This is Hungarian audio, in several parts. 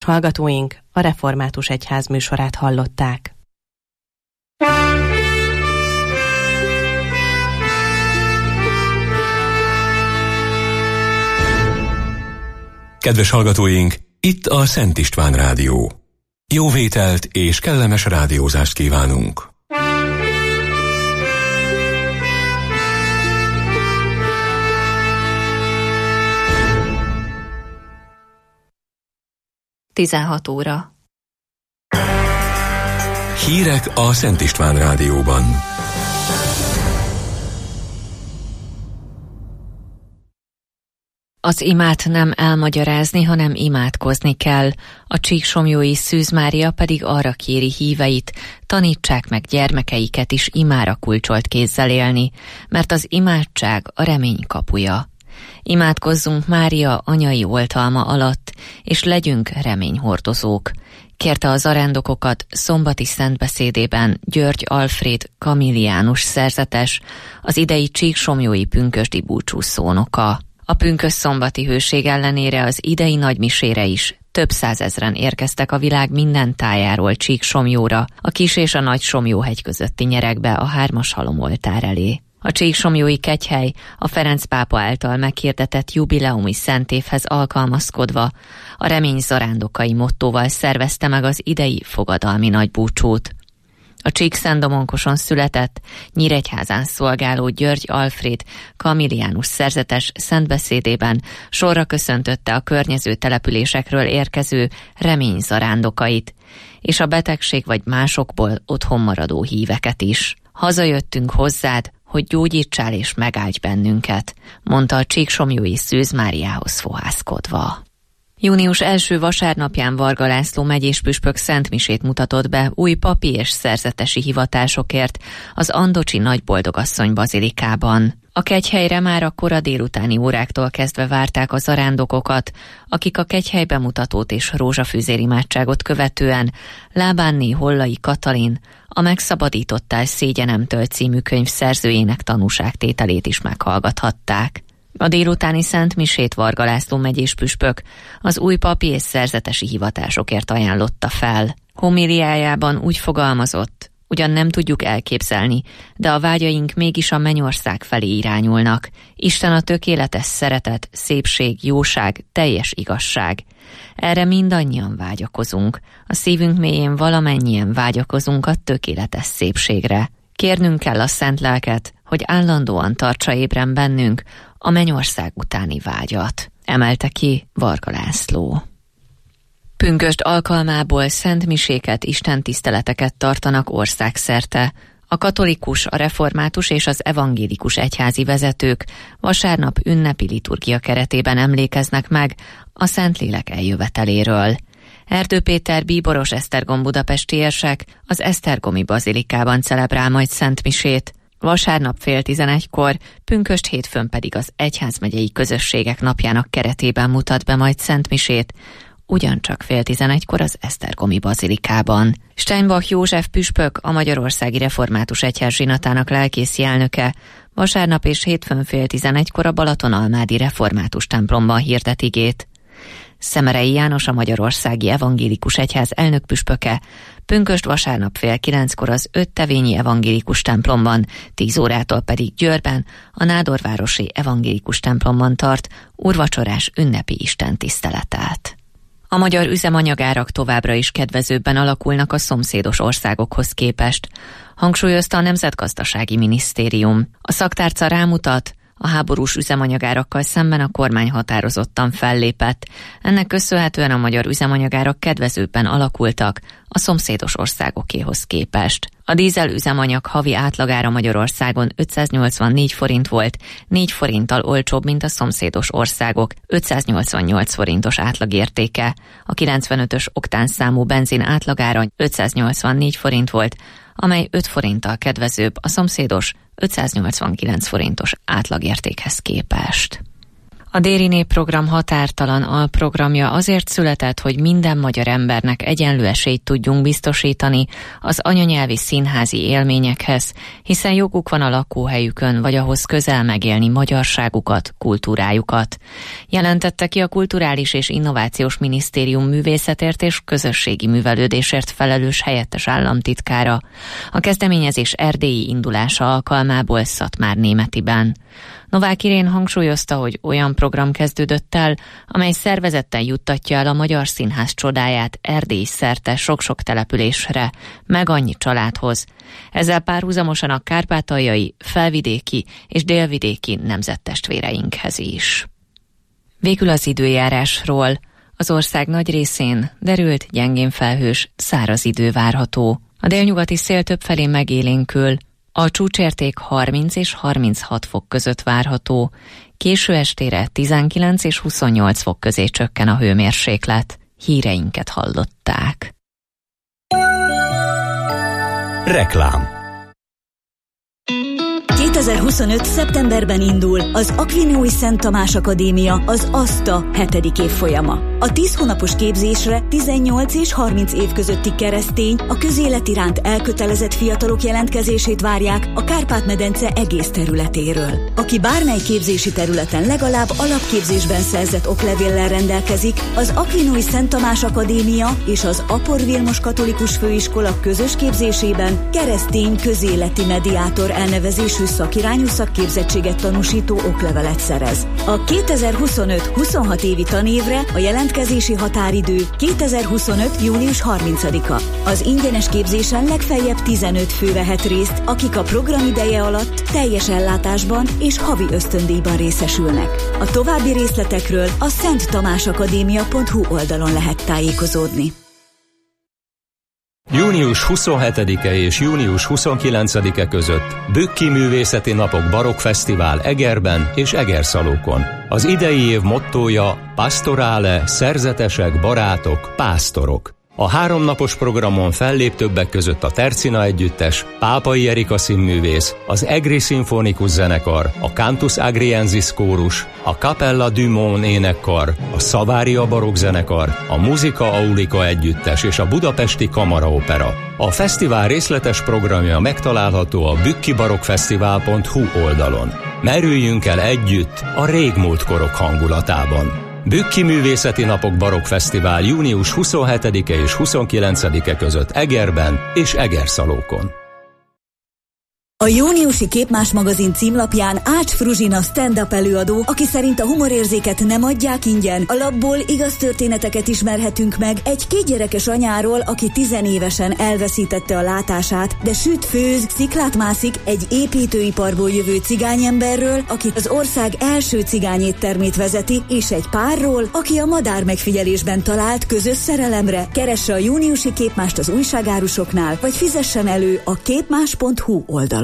hallgatóink, a Református Egyház műsorát hallották. Kedves hallgatóink, itt a Szent István Rádió. Jó vételt és kellemes rádiózást kívánunk! Tizenhat óra. Hírek a Szent István Rádióban. Az imát nem elmagyarázni, hanem imádkozni kell. A Csíksomlyói Szűz Mária pedig arra kéri híveit, tanítsák meg gyermekeiket is imára kulcsolt kézzel élni, mert az imádság a remény kapuja. Imádkozzunk Mária anyai oltalma alatt, és legyünk reményhordozók, kérte a zarándokokat szombati szentbeszédében György Alfréd kamiliánus szerzetes, az idei csíksomlyói pünkösdi búcsúszónoka. A pünkösszombati hőség ellenére az idei nagymisére is több százezren érkeztek a világ minden tájáról Csíksomlyóra, a Kis- és a Nagy-Somlyó-hegy közötti nyeregbe a 3. halomoltár elé. A Csíksomlyói kegyhely a Ferenc pápa által meghirdetett jubileumi szentévhez alkalmazkodva a remény zarándokai mottóval szervezte meg az idei fogadalmi nagybúcsút. A Csíkszentdomonkoson született, Nyíregyházán szolgáló György Alfréd kamiliánus szerzetes szentbeszédében sorra köszöntötte a környező településekről érkező remény zarándokait, és a betegség vagy másokból otthon maradó híveket is. Hazajöttünk hozzád, hogy gyógyítsál és megáldj bennünket, mondta a Csíksomlyói Szűz Máriához fohászkodva. Június első vasárnapján Varga László megyéspüspök szentmisét mutatott be új papi és szerzetesi hivatásokért az Andocsi Nagyboldogasszony bazilikában. A kegyhelyre már a kora délutáni óráktól kezdve várták a zarándokokat, akik a kegyhely bemutatót és rózsafűzérimádságot követően Lábánné Hollai Katalin, a Megszabadítottál szégyenemtől című könyv szerzőjének tanúságtételét is meghallgathatták. A délutáni szentmisét Varga László megyéspüspök az új papi és szerzetesi hivatásokért ajánlotta fel. Homiliájában úgy fogalmazott, ugyan nem tudjuk elképzelni, de a vágyaink mégis a mennyország felé irányulnak. Isten a tökéletes szeretet, szépség, jóság, teljes igazság. Erre mindannyian vágyakozunk. A szívünk mélyén valamennyien vágyakozunk a tökéletes szépségre. Kérnünk kell a Szent Lelket, hogy állandóan tartsa ébren bennünk a mennyország utáni vágyat, emelte ki Varga László. Pünkösd alkalmából szentmiséket, istentiszteleteket tartanak országszerte. A katolikus, a református és az evangélikus egyházi vezetők vasárnap ünnepi liturgia keretében emlékeznek meg a Szentlélek eljöveteléről. Erdő Péter bíboros esztergom budapesti érsek az esztergomi bazilikában celebrál majd szentmisét. Vasárnap 10:30-kor, pünkösd hétfőn pedig az egyházmegyei közösségek napjának keretében mutat be majd szentmisét, ugyancsak 10:30-kor az esztergomi bazilikában. Steinbach József püspök, a Magyarországi Református Egyház zsinatának lelkészi elnöke, vasárnap és hétfőn 10:30-kor a Balatonalmádi Református templomban hirdet igét. Szemerei János, a Magyarországi Evangélikus Egyház elnökpüspöke, pünkösd vasárnap 8:30-kor az Öttevényi Evangélikus templomban, 10 órától pedig Győrben, a Nádorvárosi Evangélikus templomban tart úrvacsorás ünnepi istentiszteletet. A magyar üzemanyagárak továbbra is kedvezőbben alakulnak a szomszédos országokhoz képest, hangsúlyozta a Nemzetgazdasági Minisztérium. A szaktárca rámutat, a háborús üzemanyagárakkal szemben a kormány határozottan fellépett. Ennek köszönhetően a magyar üzemanyagárak kedvezőbben alakultak a szomszédos országokéhoz képest. A dízel üzemanyag havi átlagára Magyarországon 584 forint volt, 4 forinttal olcsóbb, mint a szomszédos országok 588 forintos átlagértéke. A 95-ös oktánszámú benzin átlagára 584 forint volt, amely 5 forinttal kedvezőbb a szomszédos 589 forintos átlagértékhez képest. A Déri Népprogram határtalan alprogramja azért született, hogy minden magyar embernek egyenlő esélyt tudjunk biztosítani az anyanyelvi színházi élményekhez, hiszen joguk van a lakóhelyükön vagy ahhoz közel megélni magyarságukat, kultúrájukat. Jelentette ki a Kulturális és Innovációs Minisztérium művészetért és közösségi művelődésért felelős helyettes államtitkára. A kezdeményezés erdélyi indulása alkalmából Szatmárnémetiben. Novák Irén hangsúlyozta, hogy olyan program kezdődött el, amely szervezetten juttatja el a magyar színház csodáját Erdély szerte sok-sok településre, meg annyi családhoz. Ezzel párhuzamosan a kárpátaljai, felvidéki és délvidéki nemzettestvéreinkhez is. Végül az időjárásról. Az ország nagy részén derült, gyengén felhős, száraz idő várható. A délnyugati szél többfelé megélénkül. A csúcsérték 30 és 36 fok között várható, késő estére 19 és 28 fok közé csökken a hőmérséklet. Híreinket hallották. Reklám. 2025. szeptemberben indul az Akvinói Szent Tamás Akadémia, az ASTA 7. évfolyama. A 10 hónapos képzésre 18 és 30 év közötti keresztény, a közélet iránt elkötelezett fiatalok jelentkezését várják a Kárpát-medence egész területéről. Aki bármely képzési területen legalább alapképzésben szerzett oklevéllel rendelkezik, az Akvinói Szent Tamás Akadémia és az Apor Vilmos Katolikus Főiskola közös képzésében keresztény közéleti mediátor elnevezésű szakirányú szakképzettséget tanúsító oklevelet szerez. A 2025-26 évi tanévre a jelentkezési határidő 2025. június 30-a. Az ingyenes képzésen legfeljebb 15 fő vehet részt, akik a program ideje alatt teljes ellátásban és havi ösztöndíjban részesülnek. A további részletekről a szenttamásakadémia.hu oldalon lehet tájékozódni. Június 27-e és június 29-e között Bükki Művészeti Napok Barokkfesztivál Egerben és Egerszalókon. Az idei év mottója Pastorale, szerzetesek, barátok, pásztorok. A 3 napos programon fellép többek között a Tercina Együttes, Pápai Erika színművész, az Egri Szimfonikus Zenekar, a Cantus Agriensis Kórus, a Capella du Mon énekkar, a Szavária Barokk Zenekar, a Musica Aulica Együttes és a Budapesti Kamaraopera. A fesztivál részletes programja megtalálható a bükkibarokkfesztivál.hu oldalon. Merüljünk el együtt a régmúlt korok hangulatában. Bükki Művészeti Napok Barokkfesztivál június 27-e és 29-e között Egerben és Egerszalókon. A júniusi Képmás magazin címlapján Ács Fruzsina stand-up előadó, aki szerint a humorérzéket nem adják ingyen. A lapból igaz történeteket ismerhetünk meg egy 2 gyerekes anyáról, aki 10 évesen elveszítette a látását, de süt, főz, sziklát mászik, egy építőiparból jövő cigányemberről, aki az ország első cigányéttermét vezeti, és egy párról, aki a madármegfigyelésben talált közös szerelemre. Keresse a júniusi Képmást az újságárusoknál, vagy fizessen elő a képmás.hu oldalon.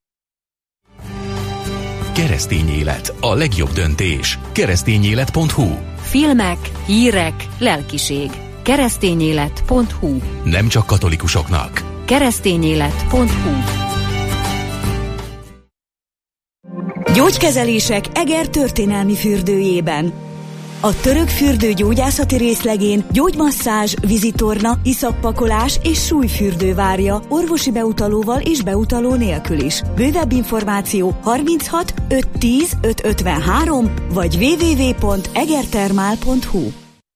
Keresztény élet, a legjobb döntés. Keresztényélet.hu. Filmek, hírek, lelkiség. Keresztényélet.hu. Nem csak katolikusoknak. Keresztényélet.hu. Gyógykezelések Eger történelmi fürdőjében. A török fürdő gyógyászati részlegén gyógymasszázs, vízitorna, iszappakolás és súlyfürdő várja orvosi beutalóval és beutaló nélkül is. Bővebb információ 36 510 553 vagy www.egertermál.hu.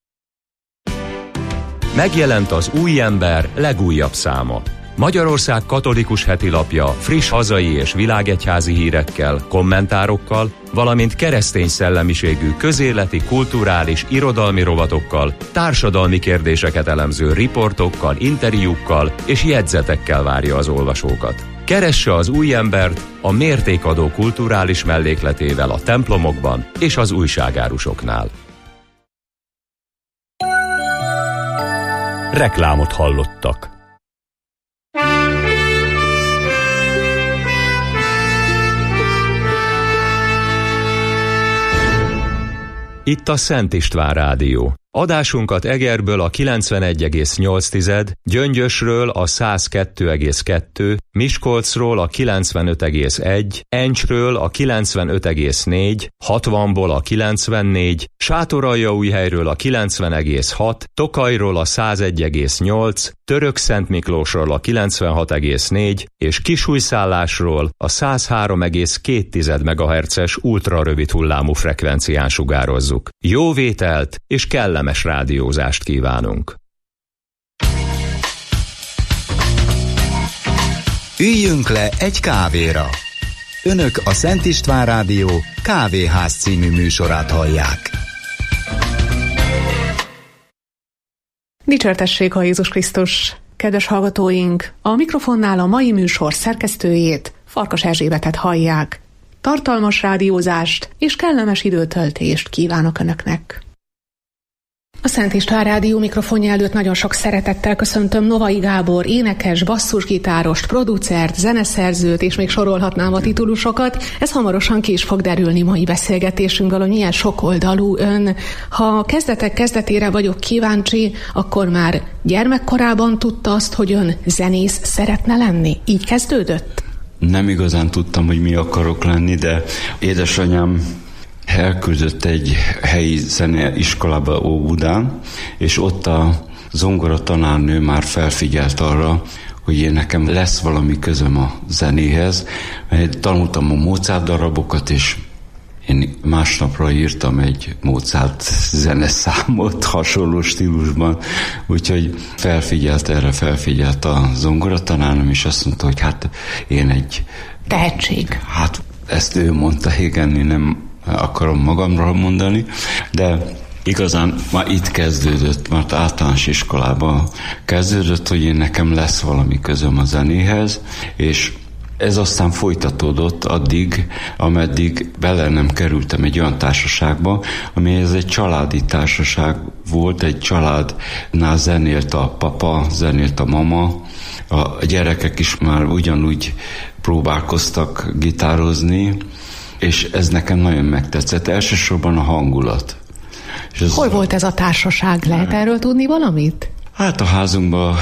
Megjelent az Új Ember legújabb száma. Magyarország katolikus hetilapja friss hazai és világegyházi hírekkel, kommentárokkal, valamint keresztény szellemiségű közéleti, kulturális, irodalmi rovatokkal, társadalmi kérdéseket elemző riportokkal, interjúkkal és jegyzetekkel várja az olvasókat. Keresse az Új Embert a mértékadó kulturális mellékletével a templomokban és az újságárusoknál. Reklámot hallottak. Itt a Szent István Rádió. Adásunkat Egerből a 91,8, Gyöngyösről a 102,2, Miskolcról a 95,1, Encsről a 95,4, 60-ból a 94, Sátoraljaújhelyről a 90,6, Tokajról a 101,8, Törökszentmiklósról a 96,4 és Kisújszállásról a 103,2 MHz-es ultrarövid hullámú frekvencián sugározzuk. Jó vételt és kellemes rádiózást kívánunk! Üljünk le egy kávéra! Önök a Szent István Rádió Kávéház című műsorát hallják. Dicsértessék a Jézus Krisztus! Kedves hallgatóink, a mikrofonnál a mai műsor szerkesztőjét, Farkas Erzsébetet hallják. Tartalmas rádiózást és kellemes időtöltést kívánok Önöknek! A Szent István Rádió mikrofonja előtt nagyon sok szeretettel köszöntöm Novai Gábor, énekes, basszusgitárost, producert, zeneszerzőt, és még sorolhatnám a titulusokat. Ez hamarosan ki is fog derülni mai beszélgetésünkből, hogy milyen sokoldalú ön. Ha kezdetek kezdetére vagyok kíváncsi, akkor már gyermekkorában tudta azt, hogy ön zenész szeretne lenni? Így kezdődött? Nem igazán tudtam, hogy mi akarok lenni, de édesanyám elküldött egy helyi zeneiskolába Óbudán, és ott a zongora tanárnő már felfigyelt arra, hogy én nekem lesz valami közöm a zenéhez. Tanultam a Mozart darabokat, és én másnapra írtam egy Mozart zeneszámot hasonló stílusban, úgyhogy felfigyelt a zongora tanárnőm, és azt mondta, hogy hát én egy... Tehetség. Hát ezt ő mondta, igen, én nem akarom magamról mondani, de igazán már itt kezdődött, mert általános iskolában kezdődött, hogy én nekem lesz valami közöm a zenéhez, és ez aztán folytatódott addig, ameddig bele nem kerültem egy olyan társaságba, ami ez egy családi társaság volt, egy családnál zenélt a papa, zenélt a mama, a gyerekek is már ugyanúgy próbálkoztak gitározni, és ez nekem nagyon megtetszett. Elsősorban a hangulat. Hol volt ez a társaság? Lehet erről tudni valamit? Hát a házunkban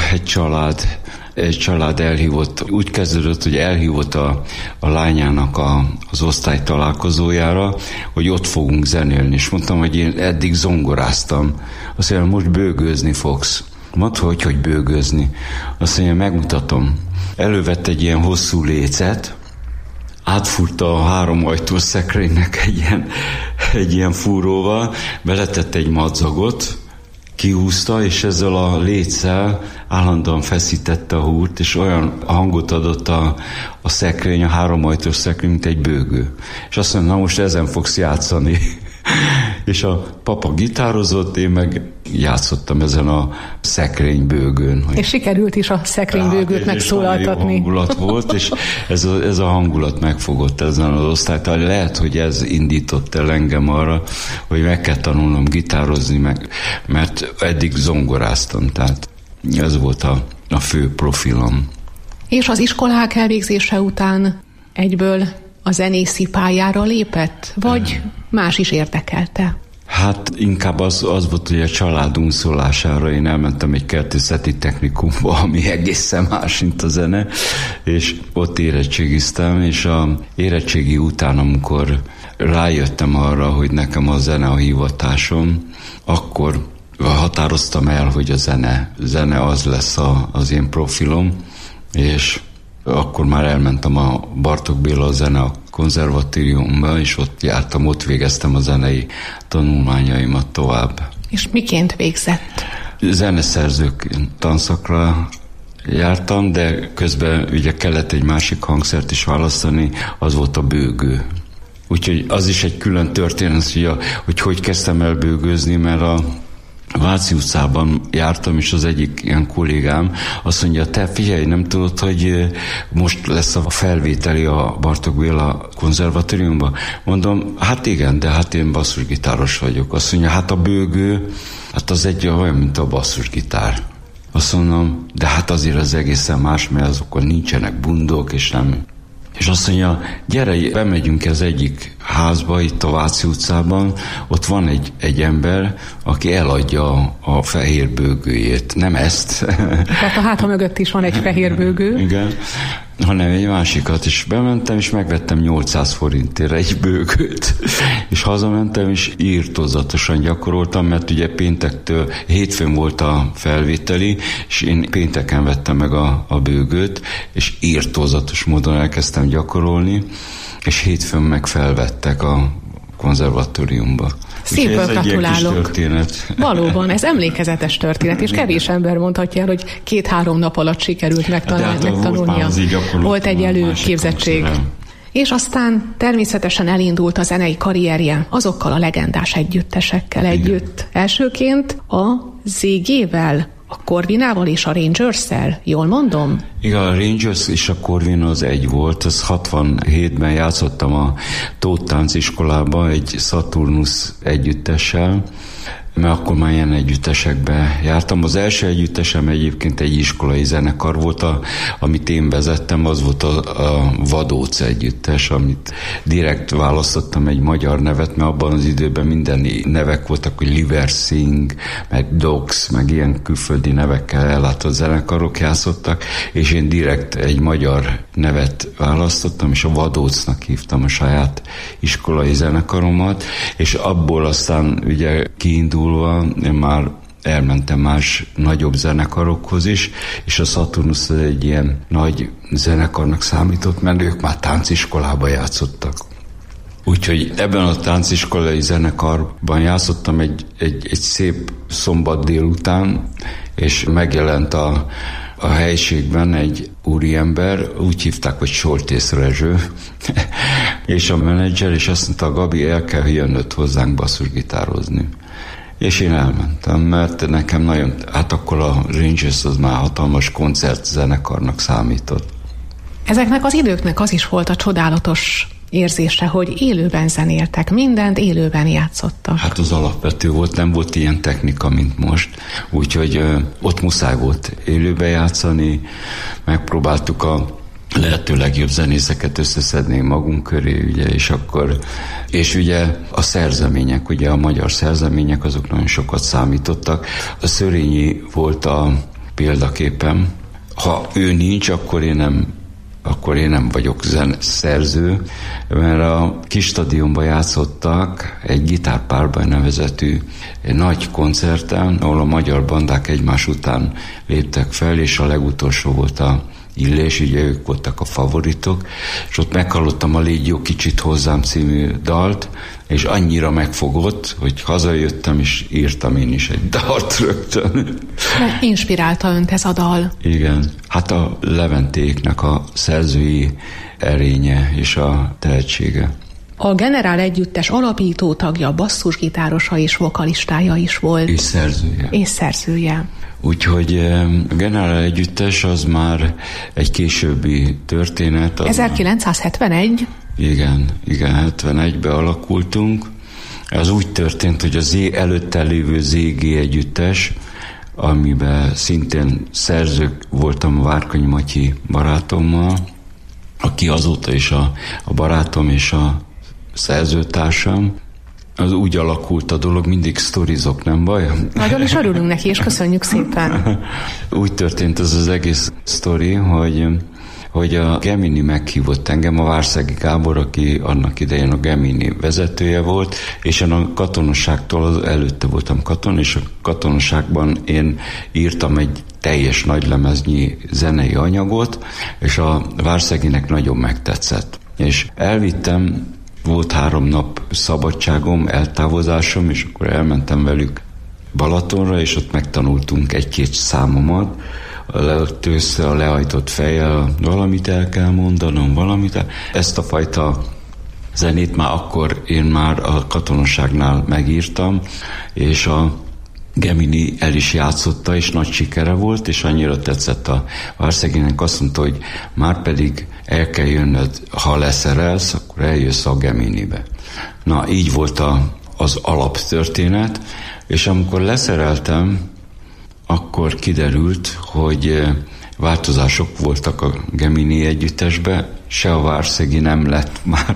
egy család elhívott, úgy kezdődött, hogy elhívott a lányának az osztály találkozójára, hogy ott fogunk zenélni, és mondtam, hogy én eddig zongoráztam. Azt mondja, most bőgőzni fogsz. Mondta, hogy bőgőzni. Azt mondja, megmutatom. Elővett egy ilyen hosszú lécet, átfúrta a 3 ajtós szekrénynek egy ilyen fúróval, beletette egy madzagot, kihúzta, és ezzel a léccel állandóan feszítette a húrt, és olyan hangot adott a szekrény, a 3 ajtós szekrény, mint egy bőgő. És azt mondja, na most ezen fogsz játszani. És a papa gitározott, én meg játszottam ezen a szekrénybőgőn. És sikerült is a szekrénybőgőt megszólaltatni. Jó hangulat volt, és ez a hangulat megfogott ezen az osztálytól. Lehet, hogy ez indított el engem arra, hogy meg kell tanulnom gitározni, mert eddig zongoráztam, tehát ez volt a fő profilom. És az iskolák elvégzése után egyből a zenészi pályára lépett? Vagy más is érdekelte? Hát inkább az volt, hogy a családunk szólására én elmentem egy kertészeti technikumba, ami egészen más, mint a zene, és ott érettségiztem, és a érettségi után, amikor rájöttem arra, hogy nekem a zene a hivatásom, akkor határoztam el, hogy a zene az lesz az én profilom, és akkor már elmentem a Bartók Béla Zene Konzervatóriumba, és ott jártam, ott végeztem a zenei tanulmányaimat tovább. És miként végzett? Zeneszerzők tanszakra jártam, de közben ugye kellett egy másik hangszert is választani, az volt a bőgő. Úgyhogy az is egy külön történet, hogy kezdtem el bőgőzni, mert a Váci utcában jártam, és az egyik ilyen kollégám azt mondja, te figyelj, nem tudod, hogy most lesz a felvételi a Bartók Béla Konzervatóriumban? Mondom, hát igen, de hát én basszusgitáros vagyok. Azt mondja, hát a bőgő, hát az egy olyan, mint a basszusgitár. Azt mondom, de hát azért az egészen más, mert azokon nincsenek bundók, és nem. És azt mondja, gyere, bemegyünk az egyik házba, itt a Váci utcában, ott van egy ember, aki eladja a fehér bőgőjét. Nem ezt. Tehát a háta mögött is van egy fehér bőgő. Igen, hanem egy másikat, és bementem, és megvettem 800 forintért egy bőgőt. És hazamentem, és írtózatosan gyakoroltam, mert ugye hétfőn volt a felvételi, és én pénteken vettem meg a bőgőt, és írtózatos módon elkezdtem gyakorolni, és hétfőn meg felvettek a konzervatóriumba. Szépen gratulálok. Valóban, ez emlékezetes történet, és kevés ember mondhatja el, hogy 2-3 nap alatt sikerült megtanulnia. Volt egy előképzettség. És aztán természetesen elindult a zenei karrierje azokkal a legendás együttesekkel együtt. Elsőként a ZG-vel, a Corvinával és a Rangers-szel, jól mondom? Igen, a Rangers és a Corvin az egy volt, az 67-ben játszottam a Tóth Tánciskolában egy Saturnus együttessel, mert akkor már ilyen együttesekbe jártam. Az első együttesem egyébként egy iskolai zenekar volt, amit én vezettem, az volt a Vadóc együttes, amit direkt választottam egy magyar nevet, mert abban az időben minden nevek voltak, hogy Liversing, meg Dogs, meg ilyen külföldi nevekkel ellátott zenekarok játszottak, és én direkt egy magyar nevet választottam, és a Vadócnak hívtam a saját iskolai zenekaromat, és abból aztán ugye kiindulva én már elmentem más nagyobb zenekarokhoz is, és a Saturnus egy ilyen nagy zenekarnak számított, mert ők már tánciskolába játszottak. Úgyhogy ebben a tánciskolai zenekarban játszottam egy szép szombat délután, és megjelent a helyiségben egy úriember, úgy hívták, hogy Soltész Rezső, és a menedzser, és azt mondta, Gabi, el kell jönnöd hozzánk basszusgitározni. És én elmentem, mert nekem nagyon, hát akkor a Rangers az már hatalmas koncertzenekarnak számított. Ezeknek az időknek az is volt a csodálatos érzése, hogy élőben zenéltek, mindent élőben játszottak. Hát az alapvető volt, nem volt ilyen technika, mint most, úgyhogy ott muszáj volt élőben játszani, megpróbáltuk a lehető legjobb zenészeket összeszedni magunk köré, ugye, és ugye a szerzemények, ugye a magyar szerzemények, azok nagyon sokat számítottak. A Szörényi volt a példaképem. Ha ő nincs, akkor én nem vagyok szerző, mert a kis stadionban játszottak egy gitárpárbaj nevezetű nagy koncerten, ahol a magyar bandák egymás után léptek fel, és a legutolsó volt a Illés, ugye ők voltak a favoritok, és ott meghallottam a Légy jó kicsit hozzám című dalt, és annyira megfogott, hogy hazajöttem, és írtam én is egy dalt rögtön. Inspirálta önt ez a dal? Igen, hát a Leventéknek a szerzői erénye és a tehetsége. A Generál Együttes alapító tagja, basszusgitárosa és vokalistája is volt. És szerzője. Úgyhogy a Generál Együttes az már egy későbbi történet. 1971? Igen, 71-ben alakultunk. Az úgy történt, hogy az előtte lévő ZG Együttes, amiben szintén szerzők voltam Várkonyi Matyi barátommal, aki azóta is a barátom és a szerzőtársam. Az úgy alakult a dolog, mindig sztorizok, nem baj? Nagyon is örülünk neki, és köszönjük szépen. Úgy történt ez az egész sztori, hogy a Gemini meghívott engem, a Várszegi Gábor, aki annak idején a Gemini vezetője volt, és én a katonaságtól előtte voltam katon, és a katonaságban én írtam egy teljes nagylemeznyi zenei anyagot, és a Várszeginek nagyon megtetszett. És elvittem, volt 3 nap szabadságom, eltávozásom, és akkor elmentem velük Balatonra, és ott megtanultunk 1-2 számomat, össze a lehajtott fejjel, valamit el kell mondanom, Ezt a fajta zenét már akkor én már a katonaságnál megírtam, és a Gemini el is játszotta, és nagy sikere volt, és annyira tetszett a Várszeginek, azt mondta, hogy már pedig el kell jönnöd, ha leszerelsz, akkor eljössz a Geminibe. Na, így volt az alaptörténet, és amikor leszereltem, akkor kiderült, hogy változások voltak a Gemini együttesbe, se a Várszegi nem lett már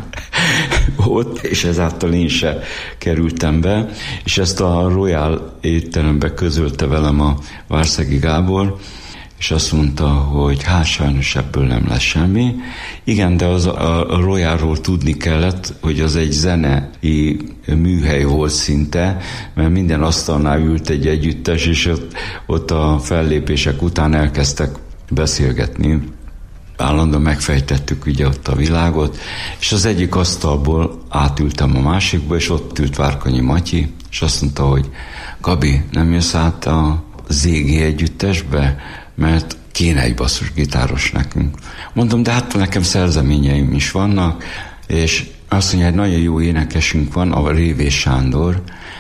ott, és ezáltal én se kerültem be, és ezt a Royal étterembe közölte velem a Várszegi Gábor, és azt mondta, hogy hát sajnos ebből nem lesz semmi. Igen, de az a Royalról tudni kellett, hogy az egy zenei műhely volt szinte, mert minden asztalnál ült egy együttes, és ott a fellépések után elkezdtek beszélgetni. Állandóan megfejtettük ugye ott a világot, és az egyik asztalból átültem a másikba, és ott ült Várkonyi Matyi, és azt mondta, hogy Gabi, nem jössz át a ZG együttesbe, mert kéne egy basszusgitáros nekünk. Mondom, de hát nekem szerzeményeim is vannak, és azt mondja, egy nagyon jó énekesünk van, a Révés Sándor.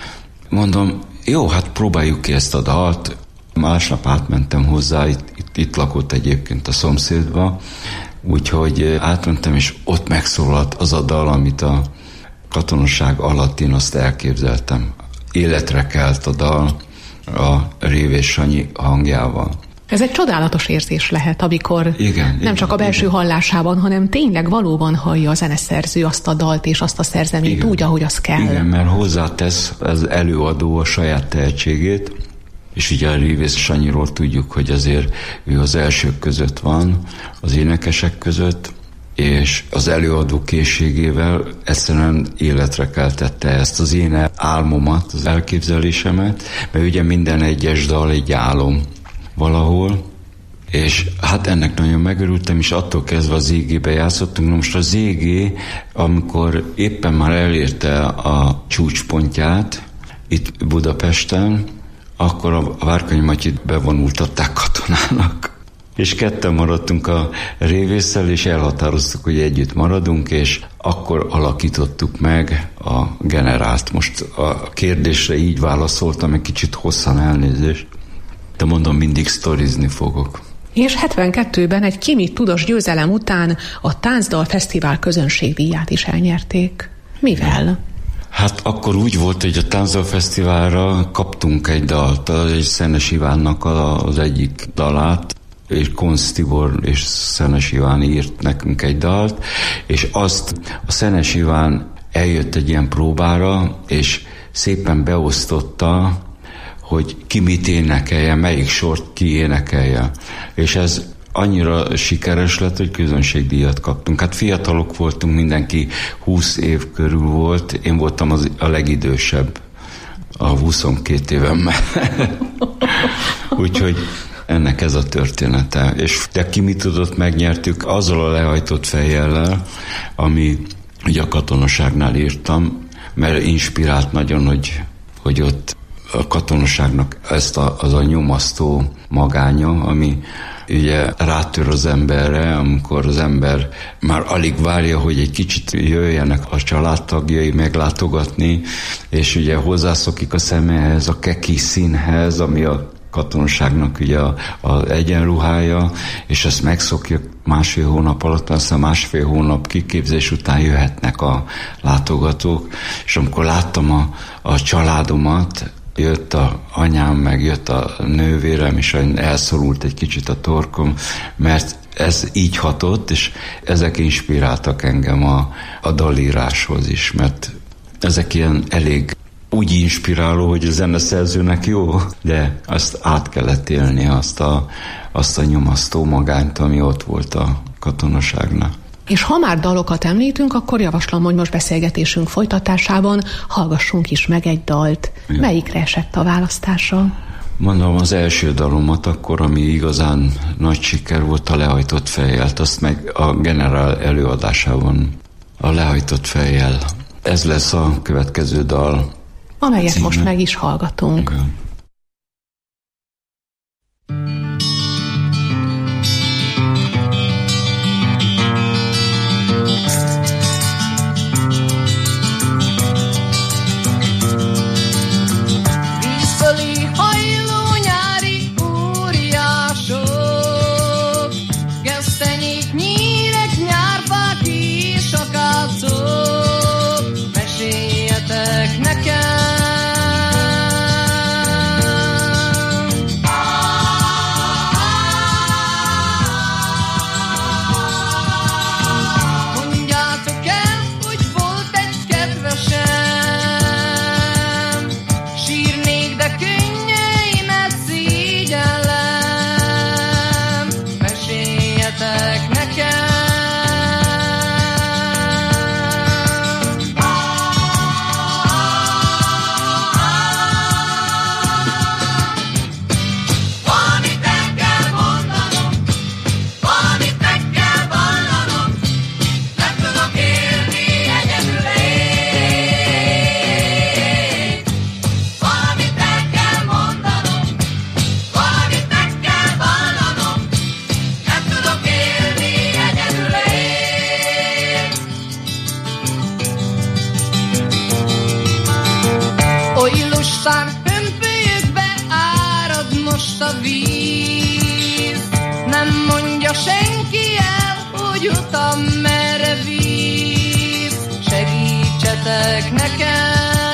Mondom, jó, hát próbáljuk ki ezt a dalt. Másnap átmentem hozzá, itt lakott egyébként a szomszédba, úgyhogy átmentem, és ott megszólalt az a dal, amit a katonaság alatt én azt elképzeltem. Életre kelt a dal a Révés Sanyi hangjával. Ez egy csodálatos érzés lehet, amikor nem csak a belső hallásában, hanem tényleg valóban hallja a zeneszerző azt a dalt és azt a szerzeményt úgy, ahogy az kell. Igen, mert hozzátesz az előadó a saját tehetségét, és ugye a Révés Sanyiról tudjuk, hogy azért ő az elsők között van, az énekesek között, és az előadó készségével egyszerűen életre keltette ezt az én álmomat, az elképzelésemet, mert ugye minden egyes dal egy álom valahol, és hát ennek nagyon megörültem, és attól kezdve az ZG-be játszottunk. Na most a ZG, amikor éppen már elérte a csúcspontját itt Budapesten, akkor a Várkonyi Matyit bevonultatták katonának. És ketten maradtunk a Révésszel, és elhatároztuk, hogy együtt maradunk, és akkor alakítottuk meg a generált. Most a kérdésre így válaszoltam, egy kicsit hosszan, elnézést, de mondom, mindig sztorizni fogok. És 72-ben egy Kimi Tudos győzelem után a Táncdal Fesztivál közönségdíját is elnyerték. Mivel? Hát akkor úgy volt, hogy a Táncdal Fesztiválra kaptunk egy dalt, egy Szenes Ivánnak az egyik dalát, és Konz Tibor és Szenes Iván írt nekünk egy dalt, és azt a Szenes Iván eljött egy ilyen próbára, és szépen beosztotta, hogy ki mit énekelje, melyik sort ki énekelje. És ez annyira sikeres lett, hogy közönségdíjat kaptunk. Hát fiatalok voltunk, mindenki 20 év körül volt, én voltam a legidősebb, a 22 évemmel. Úgyhogy ennek ez a története. És de ki mit tudott, megnyertük azzal a lehajtott fejjellel, ami ugye a katonaságnál írtam, mert inspirált nagyon, hogy ott a katonaságnak ezt az a nyomasztó magánya, ami ugye rátör az emberre, amikor az ember már alig várja, hogy egy kicsit jöjjenek a családtagjai meglátogatni, és ugye hozzászokik a szeméhez, a keki színhez, ami a katonaságnak ugye az egyenruhája, és ezt megszokja másfél hónap alatt, aztán másfél hónap kiképzés után jöhetnek a látogatók, és amikor láttam a családomat, jött a anyám, meg jött a nővérem, és elszorult egy kicsit a torkom, mert ez így hatott, és ezek inspiráltak engem a dalíráshoz is, mert ezek ilyen elég úgy inspiráló, hogy a zeneszerzőnek jó, de azt át kellett élni, azt a nyomasztó magányt, ami ott volt a katonaságnak. És ha már dalokat említünk, akkor javaslom, hogy most beszélgetésünk folytatásában hallgassunk is meg egy dalt. Ja. Melyikre esett a választása? Mondom, az első dalomat akkor, ami igazán nagy siker volt, a Lehajtott fejjel, azt meg a generál előadásában a Lehajtott fejjel. Ez lesz a következő dal, amelyet címe. Most meg is hallgatunk. Igen. Meséljetek nekem a víz, nem mondja senki el, hogy utam merre víz, segítsetek nekem.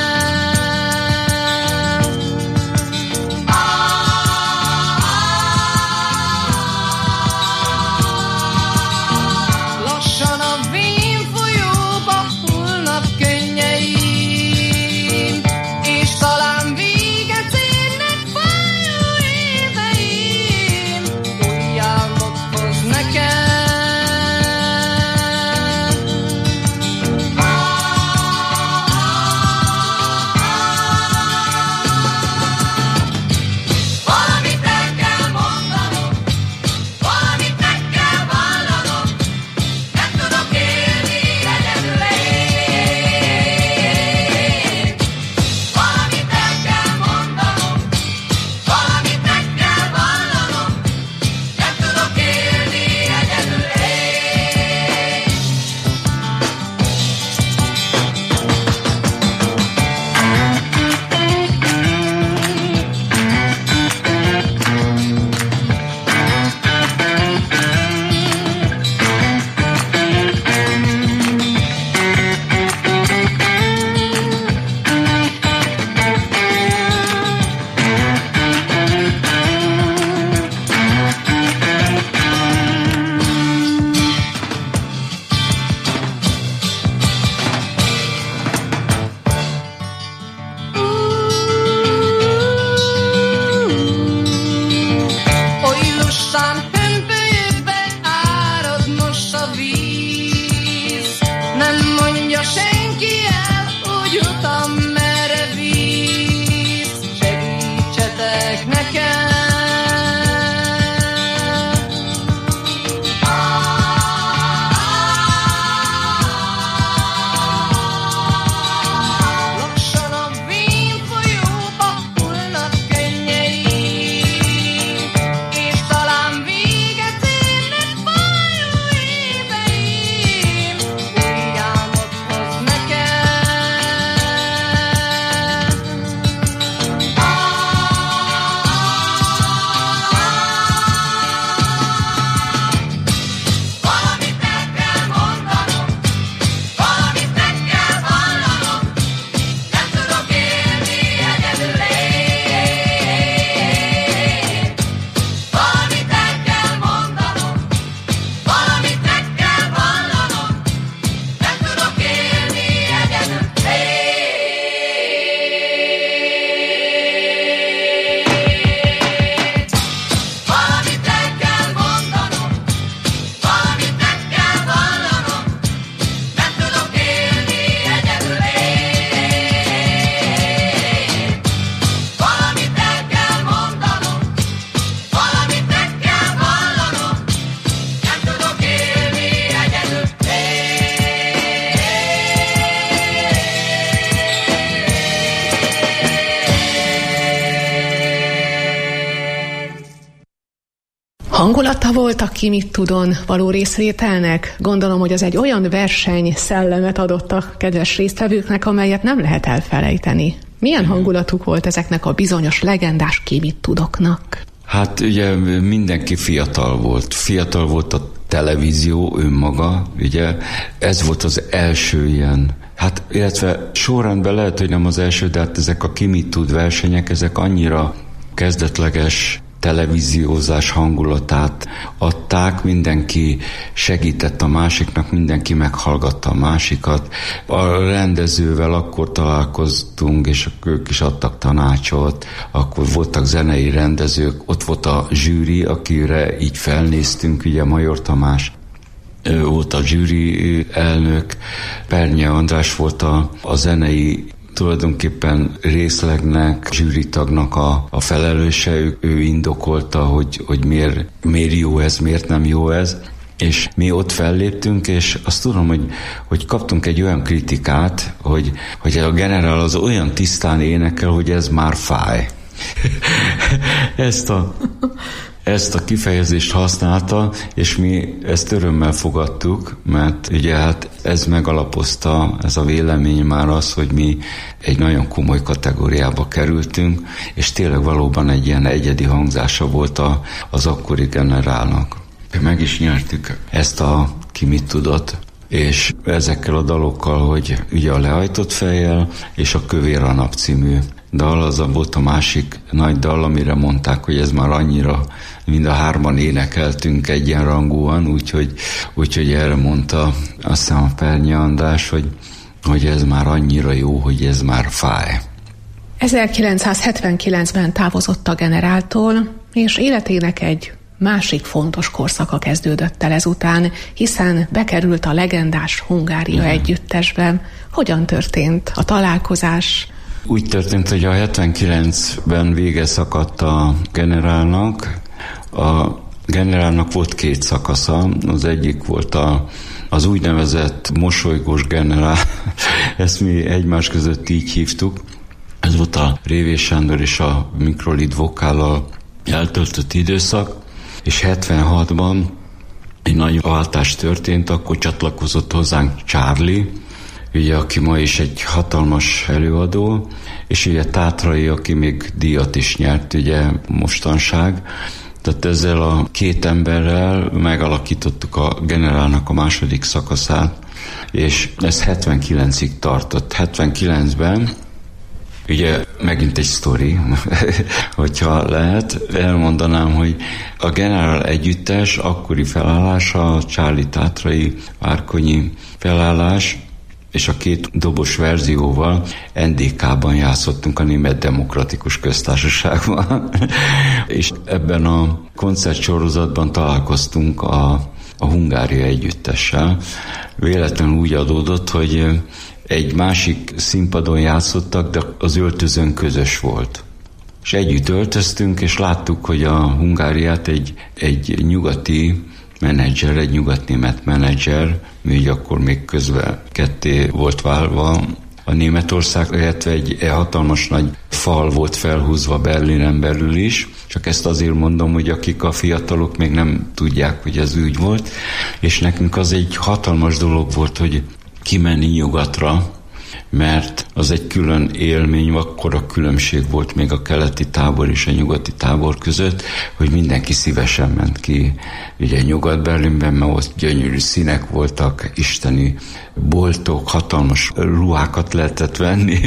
Hangulata volt a Ki mit tudon való részvételnek? Gondolom, hogy az egy olyan verseny szellemet adott a kedves résztvevőknek, amelyet nem lehet elfelejteni. Milyen hangulatuk volt ezeknek a bizonyos legendás Ki mit tudoknak? Hát ugye mindenki fiatal volt. Fiatal volt a televízió önmaga, ugye ez volt az első ilyen, hát illetve sorrendben lehet, hogy nem az első, de hát ezek a Ki mit tud versenyek, ezek annyira kezdetleges televíziózás hangulatát adták, mindenki segített a másiknak, mindenki meghallgatta a másikat. A rendezővel akkor találkoztunk, és ők is adtak tanácsot, akkor voltak zenei rendezők, ott volt a zsűri, akire így felnéztünk, ugye Major Tamás volt a zsűri elnök, Pernye András volt a zenei tulajdonképpen részlegnek, zsűritagnak a felelőse, ő indokolta, hogy miért jó ez, miért nem jó ez, és mi ott felléptünk, és azt tudom, hogy kaptunk egy olyan kritikát, hogy a generál az olyan tisztán énekel, hogy ez már fáj. ezt a kifejezést használta, és mi ezt örömmel fogadtuk, mert ugye hát ez megalapozta, ez a vélemény már az, hogy mi egy nagyon komoly kategóriába kerültünk, és tényleg valóban egy ilyen egyedi hangzása volt az akkori generálnak. Meg is nyertük ezt a Ki mit tudott, és ezekkel a dalokkal, hogy ugye a Lehajtott fejjel és a Kövér a nap című dal, az volt a másik nagy dal, amire mondták, hogy ez már annyira, mind a hárman énekeltünk egyenrangúan, úgyhogy erre mondta azt hiszem a Pernyi András, hogy ez már annyira jó, hogy ez már fáj. 1979-ben távozott a generáltól, és életének egy másik fontos korszaka kezdődött el ezután, hiszen bekerült a legendás Hungária együttesbe. Hogyan történt a találkozás? Úgy történt, hogy a 79-ben vége szakadt a generálnak. A generálnak volt két szakasza. Az egyik volt az úgynevezett mosolygós generál. Ezt mi egymás között így hívtuk. Ez volt a Révés Sándor és a Mikrolid vokállal eltöltött időszak. És 76-ban egy nagy váltás történt, akkor csatlakozott hozzánk Charlie, ugye, aki ma is egy hatalmas előadó, és ugye Tátrai, aki még díjat is nyert, ugye mostanság. Tehát ezzel a két emberrel megalakítottuk a generálnak a második szakaszát, és ez 79-ig tartott. 79-ben ugye megint egy sztori, hogyha lehet, elmondanám, hogy a generál együttes akkori felállása, a Charlie Tátrai Várkonyi felállás, és a két dobos verzióval NDK-ban játszottunk, a Német Demokratikus Köztársaságban. És ebben a koncertsorozatban találkoztunk a Hungária együttessel. Véletlenül úgy adódott, hogy egy másik színpadon játszottak, de az öltözőn közös volt. És együtt öltöztünk, és láttuk, hogy a Hungáriát egy nyugati menedzser, egy nyugatnémet menedzser, mi akkor még közben ketté volt válva a Németország, illetve egy hatalmas nagy fal volt felhúzva Berlinen belül is, csak ezt azért mondom, hogy akik a fiatalok még nem tudják, hogy ez úgy volt, és nekünk az egy hatalmas dolog volt, hogy kimenni nyugatra, mert az egy külön élmény, akkor a különbség volt még a keleti tábor és a nyugati tábor között, hogy mindenki szívesen ment ki. Ugye Nyugat-Berlinben, mert ott gyönyörű színek voltak, isteni boltok, hatalmas ruhákat lehetett venni,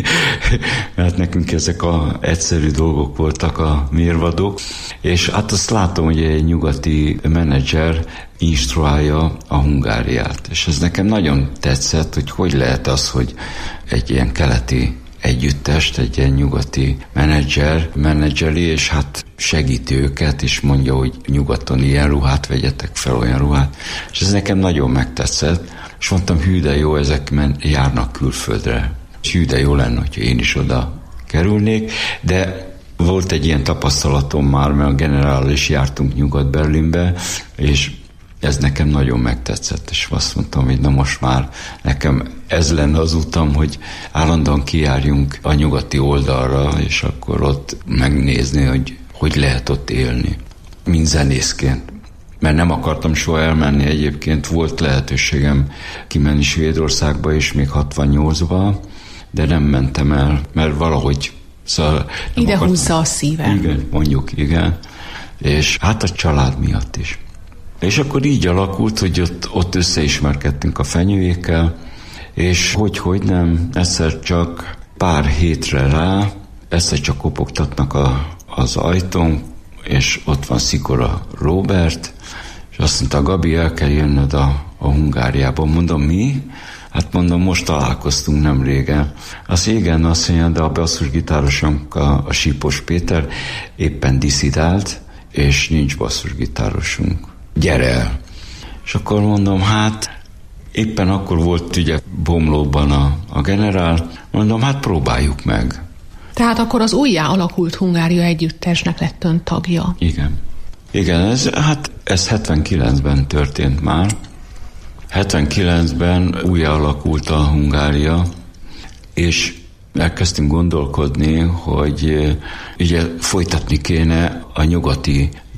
mert nekünk ezek a egyszerű dolgok voltak a mérvadók, és hát azt látom, hogy egy nyugati menedzser instruálja a Hungáriát, és ez nekem nagyon tetszett, hogy lehet az, hogy egy ilyen keleti együttest, egy ilyen nyugati menedzseli, és hát segíti őket, és mondja, hogy nyugaton ilyen ruhát vegyetek fel, olyan ruhát, és ez nekem nagyon megtetszett, és mondtam, hű de jó, ezek járnak külföldre, és hű de jó lenne, hogyha én is oda kerülnék, de volt egy ilyen tapasztalatom már, mert a generállal is jártunk Nyugat-Berlinbe, és ez nekem nagyon megtetszett, és azt mondtam, hogy na most már nekem ez lenne az utam, hogy állandóan kijárjunk a nyugati oldalra, és akkor ott megnézni, hogy lehet ott élni, mint zenészként. Mert nem akartam soha elmenni egyébként, volt lehetőségem kimenni Svédországba is még 68-ba, de nem mentem el, mert valahogy ide húzza a szívem. Igen, mondjuk, igen. És hát a család miatt is. És akkor így alakult, hogy ott összeismerkedtünk a Fenyőékkel, és hogy nem, egyszer csak pár hétre rá, egyszer csak kopogtatnak az ajtón, és ott van Szikora Róbert, és azt mondta, Gabi, el kell jönnöd a Hungáriába. Mondom, mi? Hát mondom, most találkoztunk nem régen. Azt igen, azt mondja, de a basszusgitárosunk, a Sípos Péter éppen disszidált, és nincs basszusgitárosunk. Gyere el! És akkor mondom, hát éppen akkor volt ugye Bomlóban a generál, mondom, hát próbáljuk meg. Tehát akkor az újjá alakult Hungária együttesnek lett ön tagja. Igen, ez 79-ben történt már. 79-ben újjá alakult a Hungária, és elkezdtünk gondolkodni, hogy ugye folytatni kéne a nyugati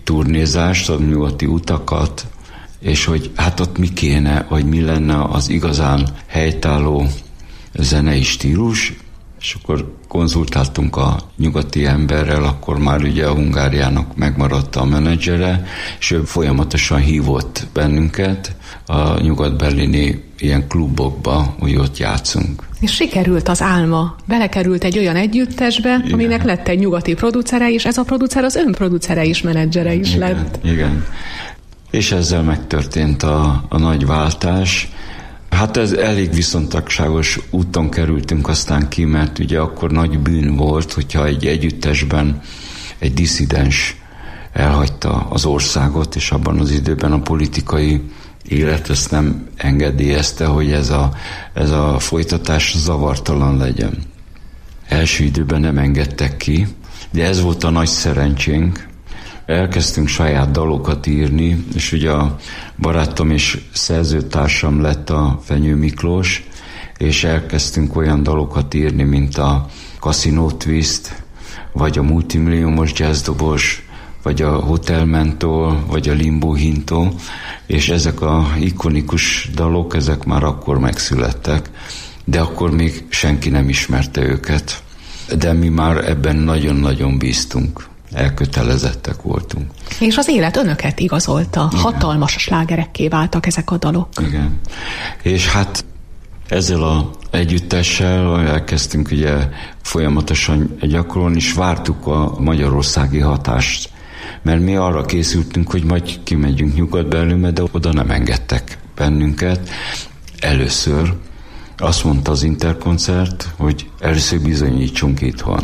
turnézást, a nyugati utakat, és hogy hát ott mi kéne, vagy mi lenne az igazán helytálló zenei stílus, és akkor konzultáltunk a nyugati emberrel, akkor már ugye a Hungáriának megmaradt a menedzsere, és ő folyamatosan hívott bennünket a nyugat-berlini ilyen klubokba, hogy ott játszunk. És sikerült az álma. Belekerült egy olyan együttesbe, igen, aminek lett egy nyugati producere, és ez a producer az önproducere is, menedzsere is igen, lett. Igen. És ezzel megtörtént a nagy váltás. Hát ez elég viszontagságos úton kerültünk aztán ki, mert ugye akkor nagy bűn volt, hogyha egy együttesben egy disszidens elhagyta az országot, és abban az időben a politikai élet ezt nem engedélyezte, hogy ez a folytatás zavartalan legyen. Első időben nem engedtek ki, de ez volt a nagy szerencsénk. Elkezdtünk saját dalokat írni, és ugye a barátom és szerzőtársam lett a Fenyő Miklós, és elkezdtünk olyan dalokat írni, mint a Casino Twist, vagy a Multimilliómos jazzdobos, vagy a Hotel Mentol, vagy a Limbo Hintó, és ezek a ikonikus dalok, ezek már akkor megszülettek, de akkor még senki nem ismerte őket. De mi már ebben nagyon-nagyon bíztunk. Elkötelezettek voltunk. És az élet önöket igazolta. Igen. Hatalmas slágerekké váltak ezek a dalok. Igen. És hát ezzel az együttessel elkezdtünk ugye folyamatosan gyakorolni, és vártuk a magyarországi hatást. Mert mi arra készültünk, hogy majd kimegyünk Nyugat-Berlinbe, de oda nem engedtek bennünket. Először azt mondta az Interkoncert, hogy először bizonyítsunk itthon.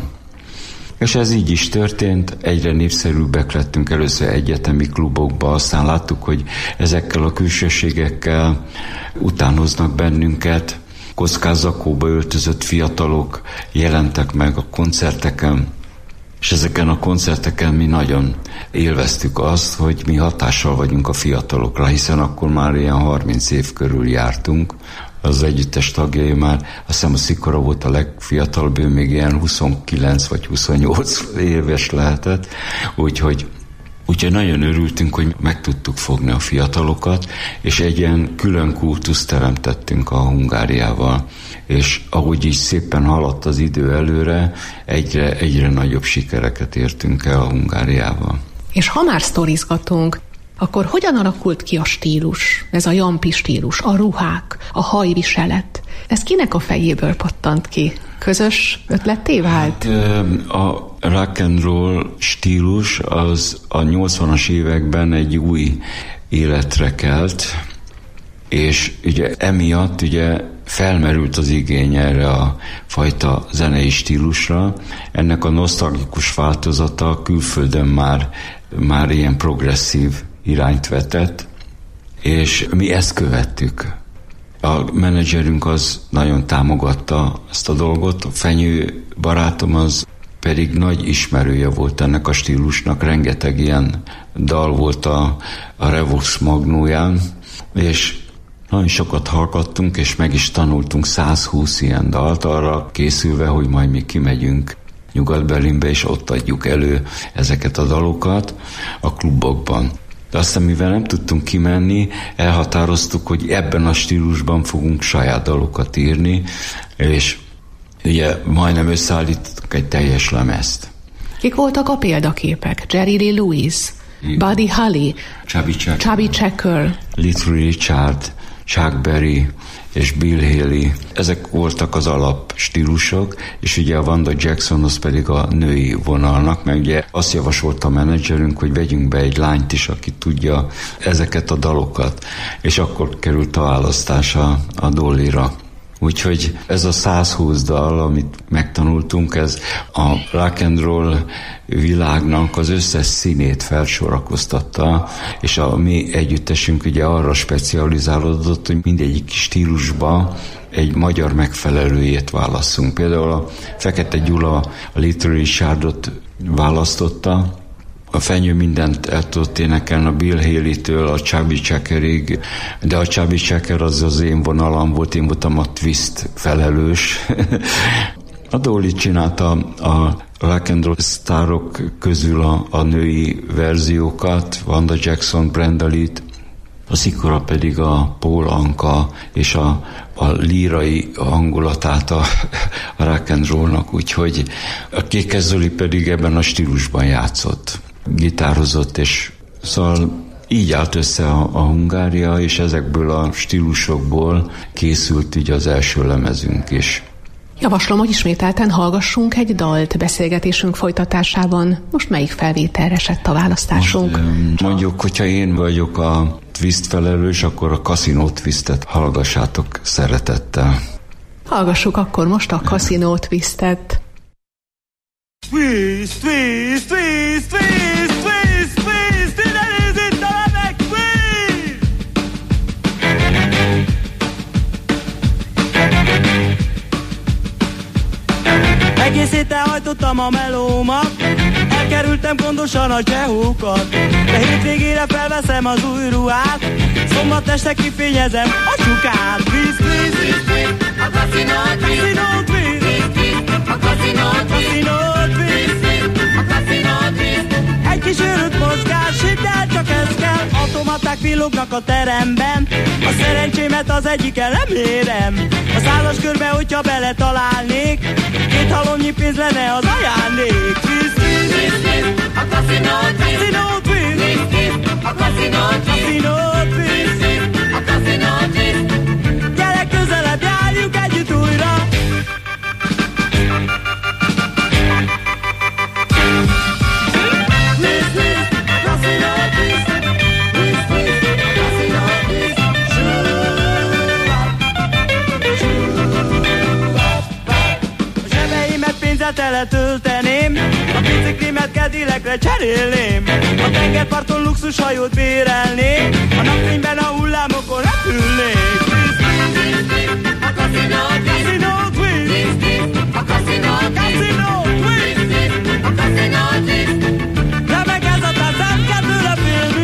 És ez így is történt, egyre népszerűbbek lettünk először egyetemi klubokba, aztán láttuk, hogy ezekkel a külsőségekkel utánoznak bennünket, kockázakóba öltözött fiatalok jelentek meg a koncerteken, és ezeken a koncerteken mi nagyon élveztük azt, hogy mi hatással vagyunk a fiatalokra, hiszen akkor már ilyen 30 év körül jártunk. Az együttes tagjai már, azt hiszem a Szikora volt a legfiatalabb, ő még ilyen 29 vagy 28 éves lehetett, úgyhogy nagyon örültünk, hogy meg tudtuk fogni a fiatalokat, és egy ilyen külön kultuszt teremtettünk a Hungáriával. És ahogy így szépen haladt az idő előre, egyre nagyobb sikereket értünk el a Hungáriával. És ha már sztorizgatunk, akkor hogyan alakult ki a stílus? Ez a jampi stílus, a ruhák, a hajviselet. Ez kinek a fejéből pattant ki? Közös ötletté vált? A rock and roll stílus az a 80-as években egy új életre kelt, és ugye emiatt ugye felmerült az igény erre a fajta zenei stílusra. Ennek a nosztalgikus változata külföldön már ilyen progresszív irányt vetett, és mi ezt követtük. A menedzserünk az nagyon támogatta ezt a dolgot, a Fenyő barátom az pedig nagy ismerője volt ennek a stílusnak, rengeteg ilyen dal volt a Revox Magnóján, és nagyon sokat hallgattunk, és meg is tanultunk 120 ilyen dalt, arra készülve, hogy majd mi kimegyünk Nyugat-Berlinbe, és ott adjuk elő ezeket a dalokat a klubokban. De aztán, mivel nem tudtunk kimenni, elhatároztuk, hogy ebben a stílusban fogunk saját dalokat írni, és ugye majdnem összeállítottuk egy teljes lemezt. Kik voltak a példaképek? Jerry Lee Lewis, Buddy Holly, Chubby Checker, Little Richard, Chuck Berry és Bill Haley. Ezek voltak az alap stílusok, és ugye a Wanda Jackson az pedig a női vonalnak, mert ugye azt javasolta a menedzserünk, hogy vegyünk be egy lányt is, aki tudja ezeket a dalokat, és akkor került a választás a Dollyra. Úgyhogy ez a 120 dal, amit megtanultunk, ez a rock and roll világnak az összes színét felsorakoztatta, és a mi együttesünk ugye arra specializálódott, hogy mindegyik stílusba egy magyar megfelelőjét válasszunk. Például a Fekete Gyula a Little Richardot választotta, a Fenyő mindent el tudott énekelni, a Bill Haley-től a Chubby Checkerig, de a Chubby Checker az én vonalam volt, én voltam a twist felelős. A Dolly csinálta a rock and roll sztárok közül a női verziókat, Wanda Jackson, Brenda Lee-t, a Szikora pedig a Paul Anka és a lírai hangulatát a rock and rollnak, úgyhogy a Kékes Zoli pedig ebben a stílusban játszott, gitározott, és szóval így állt össze a Hungária, és ezekből a stílusokból készült így az első lemezünk is. Javaslom, hogy ismételten hallgassunk egy dalt beszélgetésünk folytatásában. Most melyik felvételre esett a választásunk? Most, mondjuk, hogyha én vagyok a twist felelős, akkor a Casino Twistet hallgassátok szeretettel. Hallgassuk akkor most a Casino Twistet. Twist, twist, twist, twist, twist, twist, ide nézd itt a remek twist! Egész héten hajtottam a melómat, elkerültem gondosan a csehókat, de hétvégére felveszem az új ruhát, szombat este kifényezem a csukát. Twist, twist, twist, twist, a Casino Twist, a Casino Twist, a Casino Twist. Egy kis őrült mozgás, hidd el, csak ez kell. Automaták villognak a teremben, a szerencsémet az egyiken nem érem. A 100-as körbe, hogyha beletalálnék, 2 halomnyi pénz lenne az ajándék. Twist, twist, twist, twist, a Casino Twist, a Casino Twist, a Casino Twist. Gyere közelebb, járjuk együtt újra. Teletölteném, a biciklimet Cadillacre cserélném, a tengerparton luxushajót bérelnék, a napfényben a hullámokon repülnék. A Casino Twist, a Casino Twist, a Casino Twist. Remek ez a tánc, nem kell tőle félni.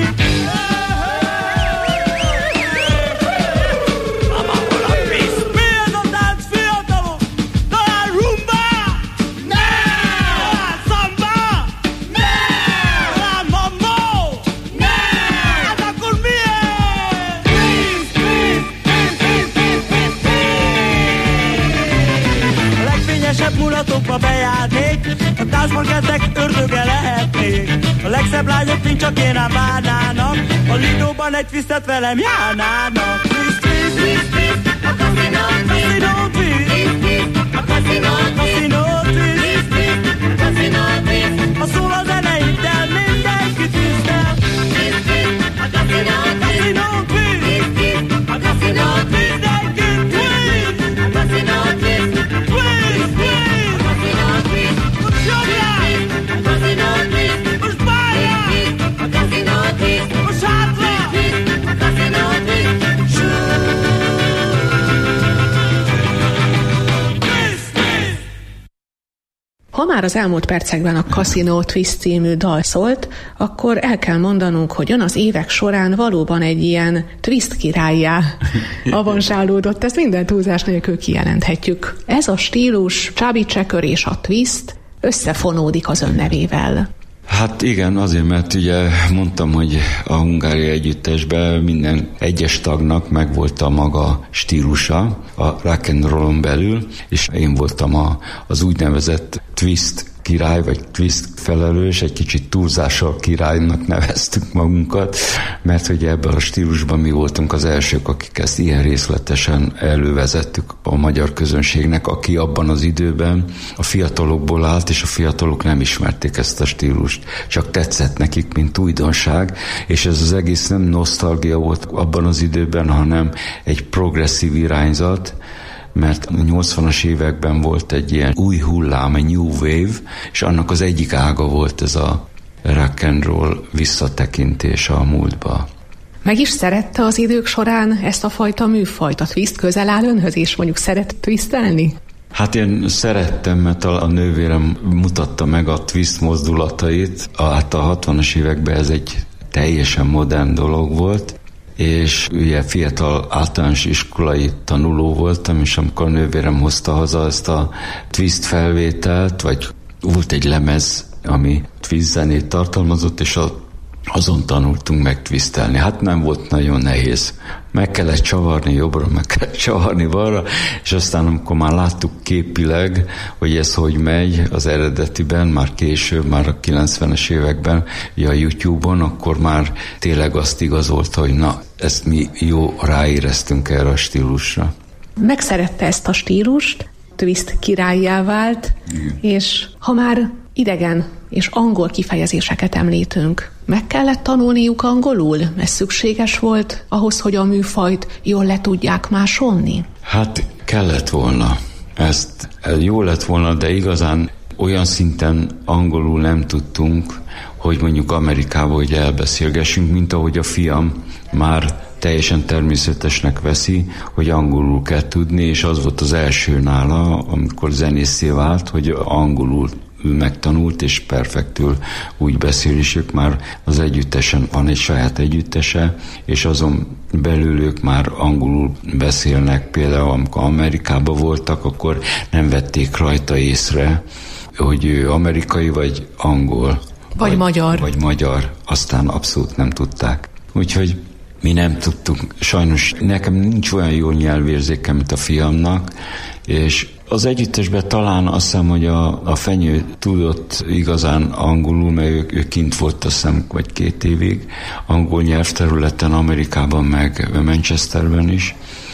Ahol a twist. Mi ez a tánc, fiatalok? Talán rumba? Mulatokba bejárnék, a táncmarketek ördöge lehetnék. A legszebb lányok mind csak én ám várnának, a Lidóban egy twistet velem járnának. Twist, twist, twist, twist, a Casino Twist, a Casino Twist, a Casino Twist. A szól a zeneiddel, mindenki twisztel. A Casino Twist, a Casino Twist, mindenki twist. A Casino Twist, Ha már az elmúlt percekben a Casino Twist című dal szólt, akkor el kell mondanunk, hogy ön az évek során valóban egy ilyen twist királlyá avansálódott, ezt minden túlzás nélkül kijelenthetjük. Ez a stílus, Chubby Checker és a twist összefonódik az ön nevével. Hát igen, azért, mert ugye mondtam, hogy a Hungária együttesben minden egyes tagnak megvolt a maga stílusa a rock and rollon belül, és én voltam az úgynevezett twist király, vagy twist felelős, egy kicsit túlzással királynak neveztük magunkat, mert hogy ebben a stílusban mi voltunk az elsők, akik ezt ilyen részletesen elővezettük a magyar közönségnek, aki abban az időben a fiatalokból állt, és a fiatalok nem ismerték ezt a stílust, csak tetszett nekik, mint újdonság, és ez az egész nem nosztalgia volt abban az időben, hanem egy progresszív irányzat, mert a 80-as években volt egy ilyen új hullám, egy new wave, és annak az egyik ága volt ez a rock and roll visszatekintés a múltba. Meg is szerette az idők során ezt a fajta műfajt? A twist közel áll önhöz, és mondjuk szeret twistelni? Hát én szerettem, mert a nővérem mutatta meg a twist mozdulatait. Hát a 60-as években ez egy teljesen modern dolog volt, és ugye fiatal általános iskolai tanuló voltam, és amikor a nővérem hozta haza ezt a twist felvételt, vagy volt egy lemez, ami twist zenét tartalmazott, és azon tanultunk meg twistelni. Hát nem volt nagyon nehéz. Meg kellett csavarni jobbra, meg kellett csavarni balra, és aztán amikor már láttuk képileg, hogy ez hogy megy az eredetiben, már később, már a 90-es években, ugye a YouTube-on, akkor már tényleg azt igazolta, hogy na, ezt mi jó ráéreztünk erre a stílusra. Megszerette ezt a stílust, twist királlyá vált, és ha már idegen és angol kifejezéseket említünk, meg kellett tanulniuk angolul? Ez szükséges volt ahhoz, hogy a műfajt jól le tudják másolni? Hát kellett volna. Ez jó lett volna, de igazán olyan szinten angolul nem tudtunk, hogy mondjuk Amerikába hogy elbeszélgessünk, mint ahogy a fiam már teljesen természetesnek veszi, hogy angolul kell tudni, és az volt az első nála, amikor zenészé vált, hogy angolul megtanult, és perfektül úgy beszél, és ők már az együttesen, van egy saját együttese, és azon belül ők már angolul beszélnek. Például amikor Amerikában voltak, akkor nem vették rajta észre, hogy ő amerikai vagy angol. Vagy magyar. Vagy magyar. Aztán abszolút nem tudták. Úgyhogy mi nem tudtuk. Sajnos nekem nincs olyan jó nyelvérzékem, mint a fiamnak, és az együttesben talán azt hiszem, hogy a Fenyő tudott igazán angolul, mert ő kint volt azt hiszem, vagy 2 évig angol nyelvterületen, Amerikában, meg Manchesterben is,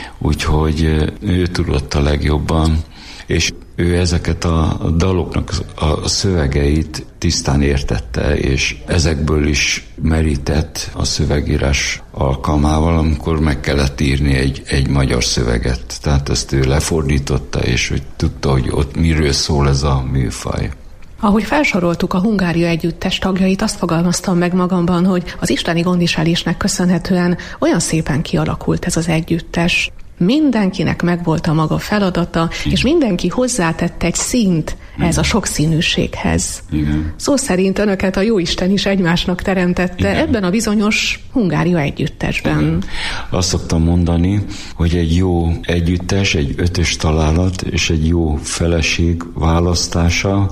úgyhogy ő tudott a legjobban, és ő ezeket a daloknak a szövegeit tisztán értette, és ezekből is merített a szövegírás alkalmával, amikor meg kellett írni egy magyar szöveget. Tehát ezt ő lefordította, és hogy tudta, hogy ott miről szól ez a műfaj. Ahogy felsoroltuk a Hungária Együttes tagjait, azt fogalmaztam meg magamban, hogy az isteni gondviselésnek köszönhetően olyan szépen kialakult ez az együttes. Mindenkinek megvolt a maga feladata, és mindenki hozzátett egy színt ez a sokszínűséghez. Igen. Szó szerint önöket a Jóisten is egymásnak teremtette. Igen. Ebben a bizonyos Hungária Együttesben. Igen. Azt szoktam mondani, hogy egy jó együttes, egy 5-ös találat és egy jó feleség választása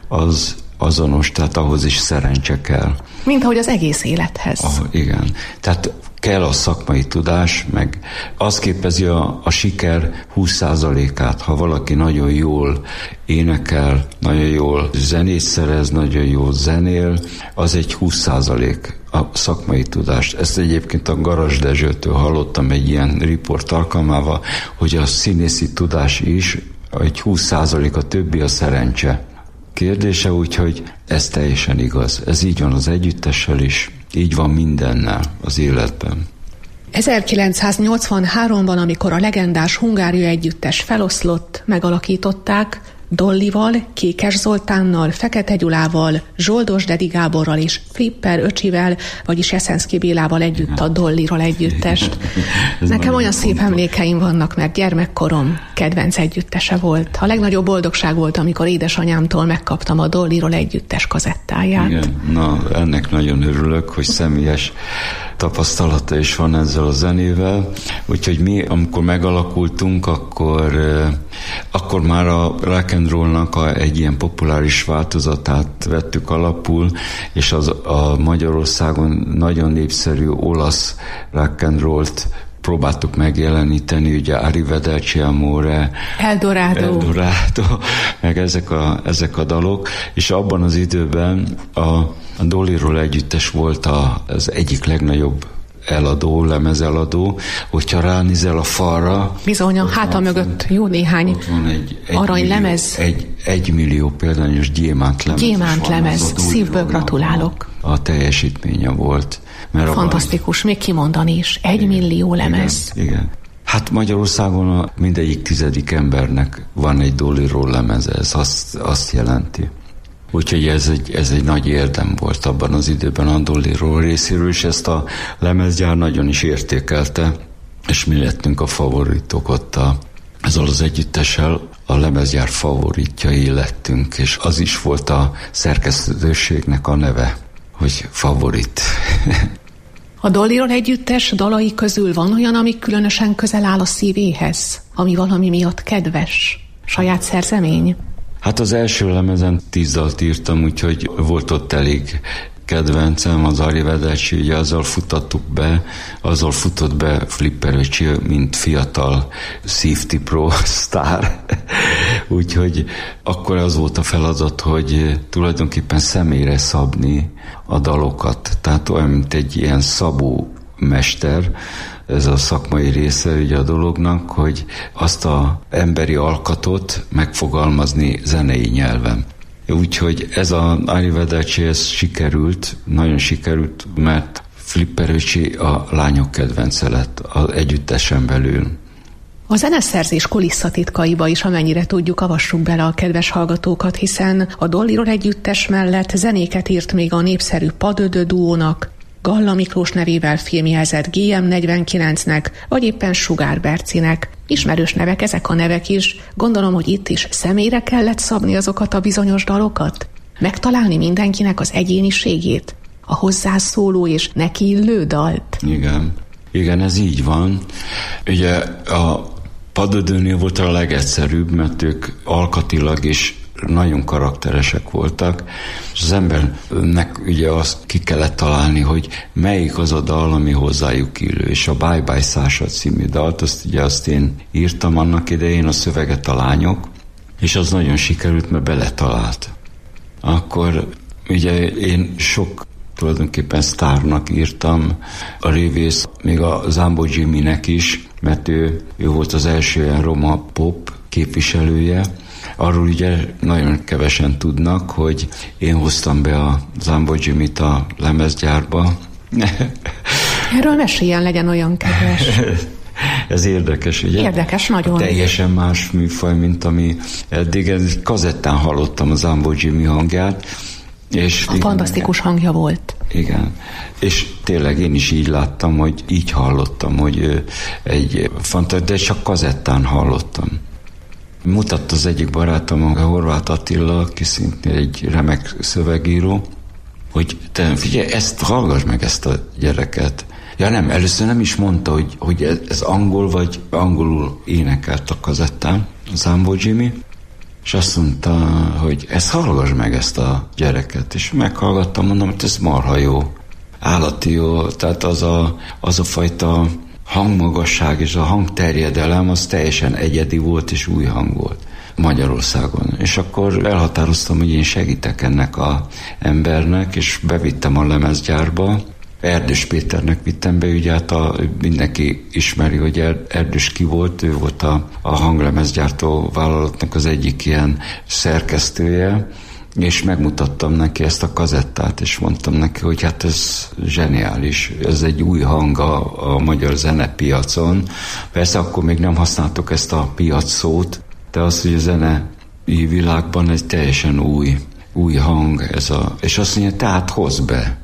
az azonos, tehát ahhoz is szerencse kell. Mint ahogy az egész élethez. Igen. Tehát kell a szakmai tudás, meg az képezi a siker 20%-át. Ha valaki nagyon jól énekel, nagyon jól zenét szerez, nagyon jól zenél, az egy 20% a szakmai tudást. Ezt egyébként a Garas Dezsőtől hallottam egy ilyen riport alkalmával, hogy a színészi tudás is egy 20%, a többi a szerencse kérdése, úgyhogy ez teljesen igaz. Ez így van az együttessel is, így van mindennel az életben. 1983-ban, amikor a legendás Hungária Együttes feloszlott, megalakították, Dollival, Kékes Zoltánnal, Fekete Gyulával, Zsoldos Dedi Gáborral és Flipper öcsivel, vagyis Jeszenszky Bélával együtt a Dolliról együttest. Nekem olyan szép emlékeim vannak, mert gyermekkorom kedvenc együttese volt. A legnagyobb boldogság volt, amikor édesanyámtól megkaptam a Dolliról együttes kazettáját. Igen, na ennek nagyon örülök, hogy személyes tapasztalata is van ezzel a zenével, úgyhogy mi, amikor megalakultunk, akkor már a rock and rollnak egy ilyen populáris változatát vettük alapul, és a Magyarországon nagyon népszerű olasz rock and rollt próbáltuk megjeleníteni, ugye Arrivederci Amore, Eldorado, meg ezek a dalok, és abban az időben a Dolliról együttes volt az egyik legnagyobb lemezeladó, hogyha ránézel a falra. Bizony, a háta mögött jó néhány aranylemez. Egy millió példányos gyémántlemez. Gyémántlemez, szívből gratulálok. A teljesítménye volt. Mert fantasztikus, még kimondani is. 1 millió lemez. Igen. Hát Magyarországon mindegyik 10. embernek van egy Dolliról lemeze, ez azt jelenti. Úgyhogy ez egy nagy érdem volt abban az időben a Dolliról részéről, és ezt a lemezgyár nagyon is értékelte, és mi lettünk a favoritok ott ezzel az együttessel, a lemezgyár favoritjai lettünk, és az is volt a szerkesztőségnek a neve, hogy favorit. A Dollyról együttes dalai közül van olyan, ami különösen közel áll a szívéhez, ami valami miatt kedves, saját szerzemény? Hát az első lemezen 10 dalt írtam, úgyhogy volt ott elég kedvencem, az Arrivederci, ugye azzal futott be Flipper öcsi, mint fiatal Safety Pro sztár. Úgyhogy akkor az volt a feladat, hogy tulajdonképpen személyre szabni a dalokat. Tehát olyan, mint egy ilyen szabó mester, ez a szakmai része ugye a dolognak, hogy azt az emberi alkatot megfogalmazni zenei nyelven. Úgyhogy ez az Arrivederci, ez sikerült, nagyon sikerült, mert Flipper öcsi a lányok kedvence lett az együttesen belül. A zeneszerzés kulisszatitkaiba is, amennyire tudjuk, avassuk bele a kedves hallgatókat, hiszen a Dollyról együttes mellett zenéket írt még a népszerű Padödö duónak, Galla Miklós nevével filmjelzett GM49-nek, vagy éppen Sugár Bercinek. Ismerős nevek ezek a nevek is. Gondolom, hogy itt is személyre kellett szabni azokat a bizonyos dalokat? Megtalálni mindenkinek az egyéniségét? A hozzászóló és neki illő dalt? Igen, ez így van. Ugye a Padödőnél volt a legegyszerűbb, mert ők alkatilag is nagyon karakteresek voltak, és az embernek ugye azt ki kellett találni, hogy melyik az a dal, ami hozzájuk illő, és a Bye Bye Sasha című dalt, azt én írtam annak idején, a szöveget a lányok, és az nagyon sikerült, mert beletalált. Akkor ugye én sok tulajdonképpen sztárnak írtam, a révész, még a Zambo Jimmy-nek is, mert ő volt az első ilyen roma pop képviselője. Arról ugye nagyon kevesen tudnak, hogy én hoztam be a Zambo Jimmy-t a lemezgyárba. Erről meséljen, legyen olyan kedves. Ez érdekes, ugye? Érdekes, nagyon. Teljesen más műfaj, mint ami eddig. Kazettán hallottam a Zambo Jimmy hangját. És fantasztikus hangja volt. Igen. És tényleg én is így láttam, hogy így hallottam, hogy de csak kazettán hallottam. Mutatta az egyik barátom, a Horváth Attila, aki szintén egy remek szövegíró, hogy te figyelj, hallgass meg ezt a gyereket. Ja nem, először nem is mondta, hogy ez angol, vagy angolul énekelt a kazettán, Zambo Jimmy, és azt mondta, hogy hallgass meg ezt a gyereket, és meghallgattam, mondom, hogy ez marha jó, állati jó, tehát az a fajta hangmagasság és a hangterjedelem az teljesen egyedi volt és új hang volt Magyarországon. És akkor elhatároztam, hogy én segítek ennek az embernek, és bevittem a lemezgyárba. Erdős Péternek vittem be, ugye hát mindenki ismeri, hogy Erdős ki volt, ő volt a hanglemezgyártó vállalatnak az egyik ilyen szerkesztője, és megmutattam neki ezt a kazettát, és mondtam neki, hogy hát ez zseniális, ez egy új hang a magyar zenepiacon. Persze akkor még nem használtuk ezt a piac szót, de az, hogy a zenei világban egy teljesen új hang, és azt mondja, tehát hozz be,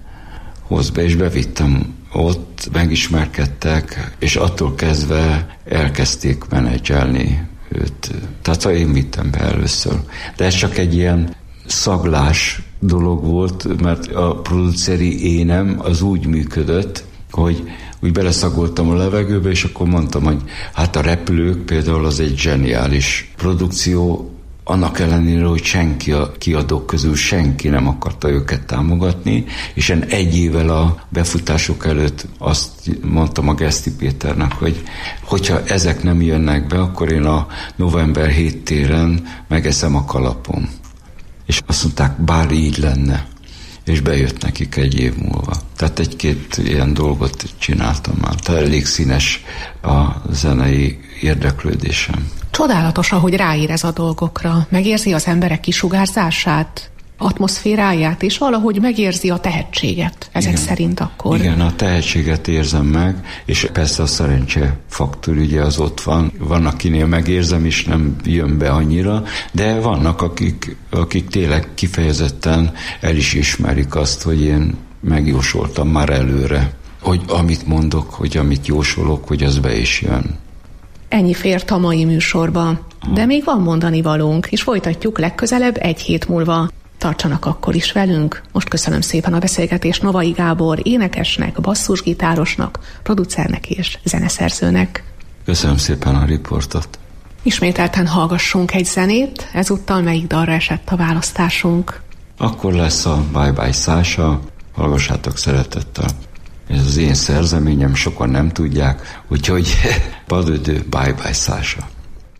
és bevittem ott, megismerkedtek, és attól kezdve elkezdték menedzselni őt. Tehát én vittem be először. De ez csak egy ilyen szaglás dolog volt, mert a produceri énem az úgy működött, hogy úgy beleszagoltam a levegőbe, és akkor mondtam, hogy hát a Repülők például az egy zseniális produkció, annak ellenére, hogy senki a kiadók közül senki nem akarta őket támogatni, és én egy évvel a befutások előtt azt mondtam a Geszti Péternek, hogy hogyha ezek nem jönnek be, akkor én a november 7 téren megeszem a kalapom. És azt mondták, bár így lenne. És bejött nekik egy év múlva. Tehát egy-két ilyen dolgot csináltam már. Tehát elég színes a zenei érdeklődésem. Csodálatos, ahogy ráérez a dolgokra. Megérzi az emberek kisugárzását, atmoszféráját, és valahogy megérzi a tehetséget. Ezek szerint akkor. Igen, a tehetséget érzem meg, és persze a szerencse faktor ugye az ott van. Van, akinél megérzem, és nem jön be annyira, de vannak, akik tényleg kifejezetten el is ismerik azt, hogy én megjósoltam már előre, hogy amit mondok, hogy amit jósolok, hogy az be is jön. Ennyi fért a mai műsorba, de még van mondani valónk, és folytatjuk legközelebb egy hét múlva. Tartsanak akkor is velünk. Most köszönöm szépen a beszélgetést Novai Gábor énekesnek, basszusgitárosnak, producernek és zeneszerzőnek. Köszönöm szépen a riportot. Ismételten hallgassunk egy zenét, ezúttal melyik dalra esett a választásunk? Akkor lesz a Bye Bye Sasha, hallgassátok szeretettel. Ez az én szerzeményem, sokan nem tudják, úgyhogy pas de deux, Bye Bye Sasha.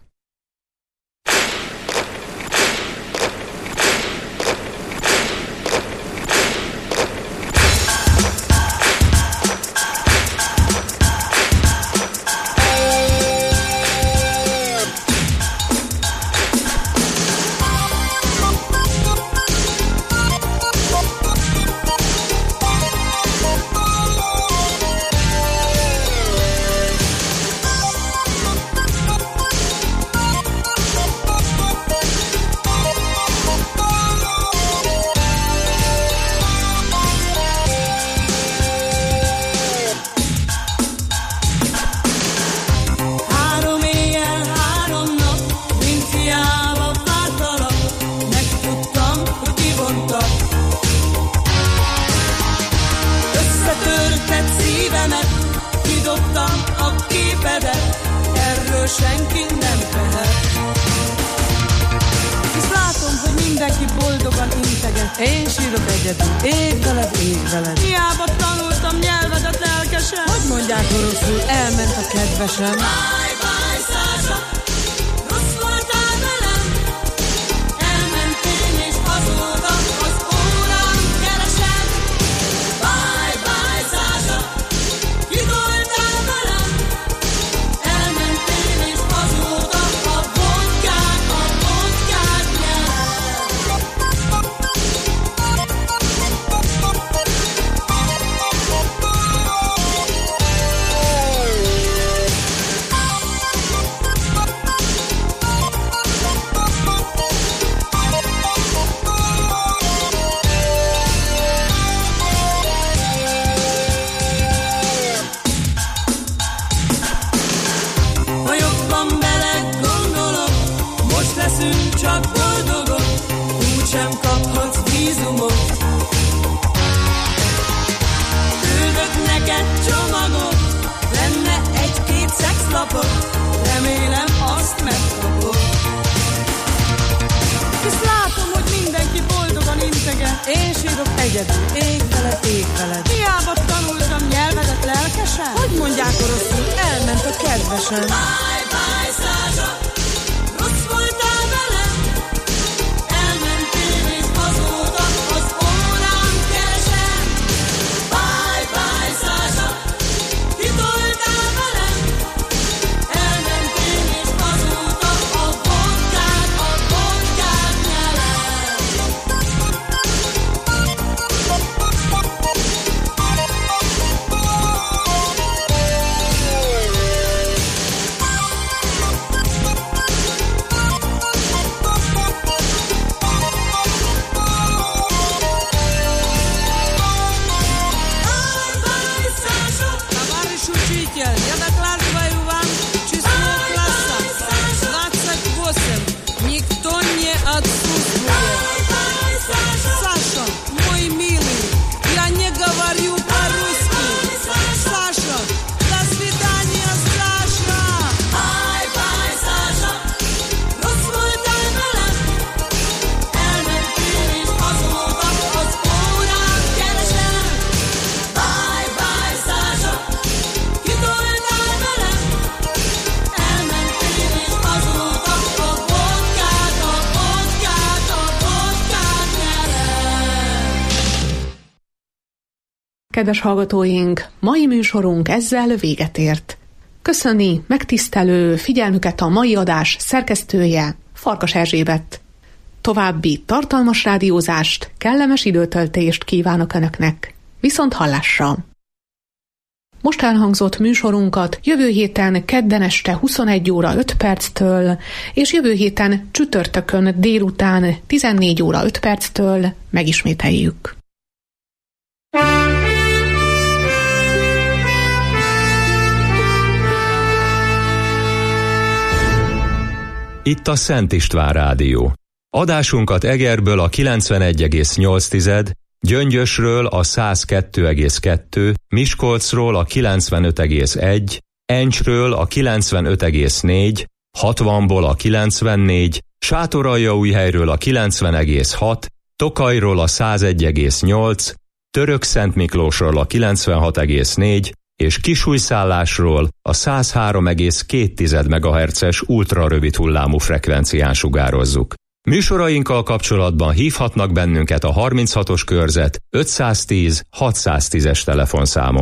Kedves hallgatóink, mai műsorunk ezzel véget ért. Köszöni megtisztelő figyelmüket a mai adás szerkesztője, Farkas Erzsébet. További tartalmas rádiózást, kellemes időtöltést kívánok Önöknek. Viszont hallásra! Most elhangzott műsorunkat jövő héten kedden este 21 óra 5 perctől, és jövő héten csütörtökön délután 14 óra 5 perctől megismételjük. Itt a Szent István Rádió. Adásunkat Egerből a 91,8, Gyöngyösről a 102,2, Miskolcról a 95,1, Encsről a 95,4, 60-ból a 94, Sátoraljaújhelyről a 90,6, Tokajról a 101,8, Törökszentmiklósról a 96,4 és Kisújszállásról a 103,2 MHz-es ultrarövid hullámú frekvencián sugározzuk. Műsorainkkal kapcsolatban hívhatnak bennünket a 36-os körzet 510 610-es telefonszámon.